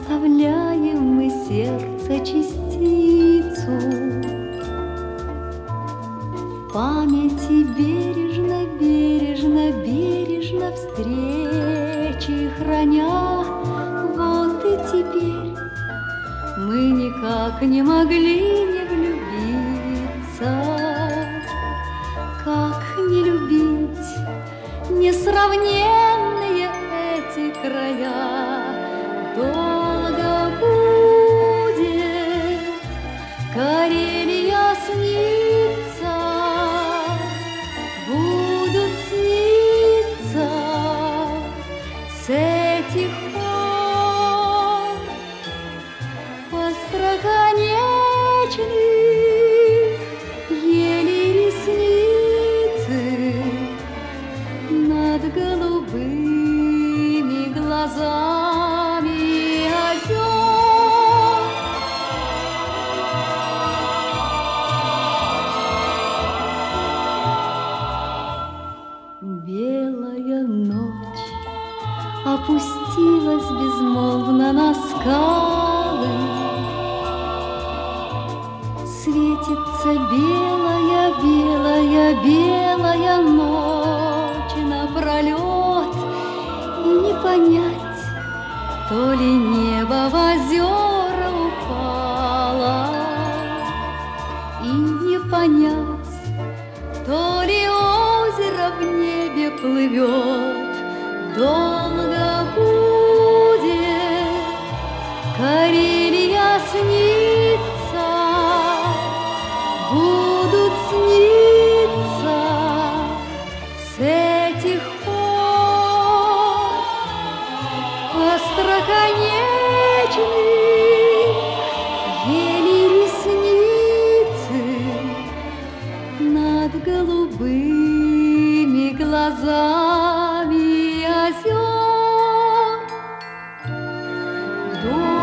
оставляем мы сердца частицу. В памяти бережно, бережно, бережно встречи храня. Вот и теперь мы никак не могли не влюбиться. Как не любить несравненные эти края? Долго будет Карелия снится, будут сниться с этих пор остроконечных еле ресницы над голубыми глазами озер. Белая ночь опустилась безмолвно на скалы. Светится белая, белая, белая ночь напролет. И не понять, то ли небо в озера упало, и не понять, то ли озеро в небе плывет. Долго будет Карелия снится, будут сниться с этих пор остроконечных еле ресницы над голубыми глазами озер.